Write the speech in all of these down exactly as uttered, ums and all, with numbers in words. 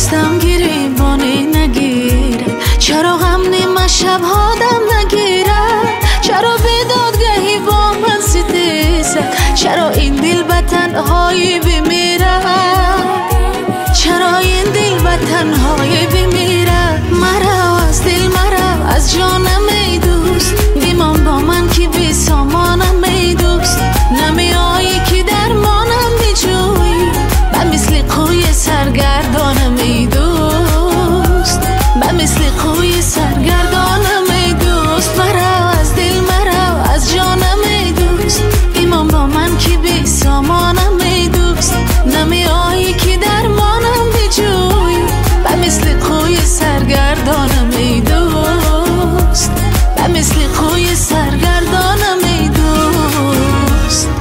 دستم گریبانی نگیرد؟ چرا غم نیمه شبها دم نگیرد؟ چرا بیدادگهی با من ستیزد؟ چرا این دل به تنهایی بمیرد؟ چرا این دل به تنهایی بمیرد؟ مرا از دل مرا از جانم ای دوست، بمان با من که بی سامانم ای دوست. نمی آیی که درمانم بجویی، به مثل قوی سرگردانم ای دوست، به مثل قوی سرگردانم ای دوست. مرا از دل مرا از جانم ای دوست، بمان با من که بی سامانم ای دوست. نمی آیی که درمانم بجویی، به مثل قوی سرگردانم ای دوست، به مثل قوی سرگردانم ای دوست.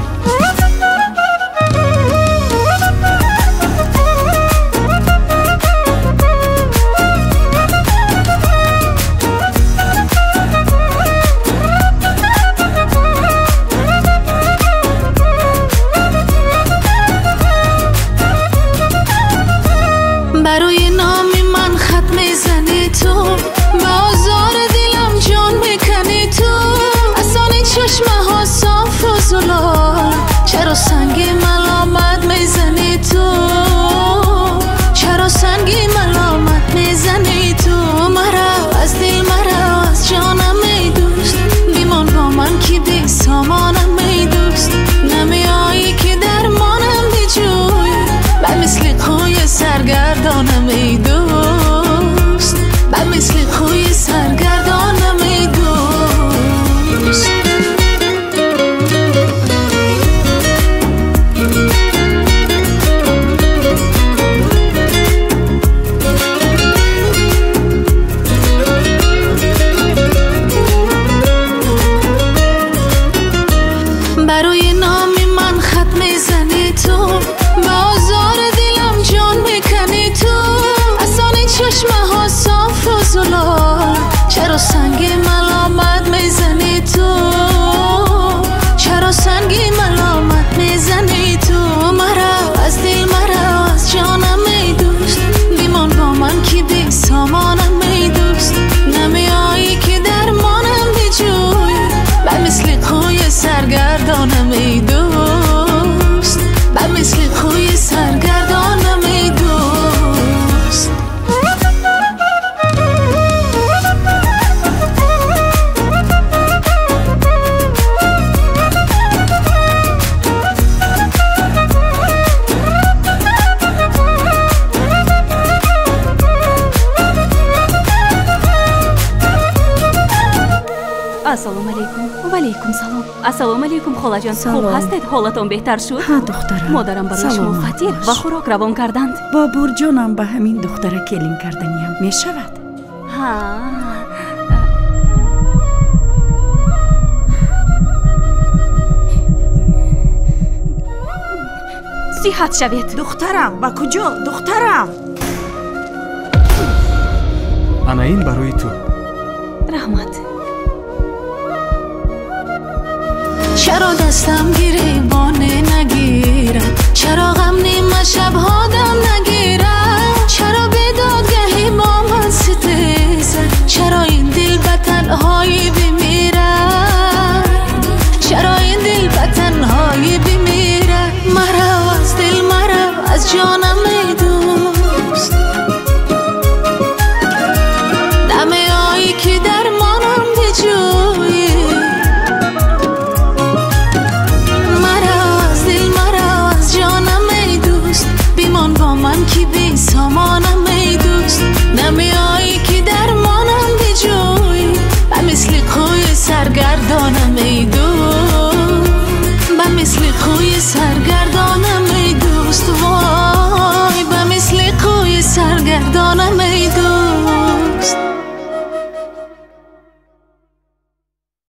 برای نام من خط میزنی تو، با آزار دلم جان میکنی تو. اصانی چشمه ها صاف و زلال، چرا سنگی ملامت میزنی تو؟ چرا سنگی ملامت میزنی تو؟ مرا از دل مرا از جانم ای دوست، بیمان با من که بی سامانم ای دوست. نمی آیی که درمانم بجویی، به مثل قوی سرگردانم ای دوست، به مثل قوی سرگردانم ای دوست. برای نام من خط میزنی تو، با آزار دلم جان میکنی تو. اصانی چشمه ها صاف و زلال، چرا سنگی ملامت میزنی تو؟ چرا سنگی ملامت میزنی تو؟ مرا از دل مرا از جانم ای دوست، بیمان با من که بی سامانم ای دوست. نمی آیی که درمانم بجویی، به مثل قوی سرگردانم ای دوست، به مثل قوی سرگردانم ای دوست. Assalomu alaykum. Va alaykum salom. Assalomu alaykum xolajon. Xo'p, hastid, holaton behtar shud? ها دخترم. مادرم برایش مفطر و خوراک روان کردند. با برجانم به همین دختره کلین کردنیم می شود. ها. صحت شوید. دخترم با کجا؟ دخترم انا این برای تو. رحمت. چرا دستم گریبانی نگیرد؟ چرا غم نیمه شبها دم نگیرد؟ چرا بیدادگهی با من ستیزد؟ چرا این دل به تنهایی بمیرد؟ چرا این دل به تنهایی بمیرد؟ مرا از دل مرا از جانم ای دوست، نمی آیی که درمانم بجویی. من که بی سامانم ای دوست، نمی آیی که درمانم بجویی، به مثل قوی سرگردانم ای دوست، به مثل قوی سرگردانم ای دوست. وای به مثل قوی سرگردانم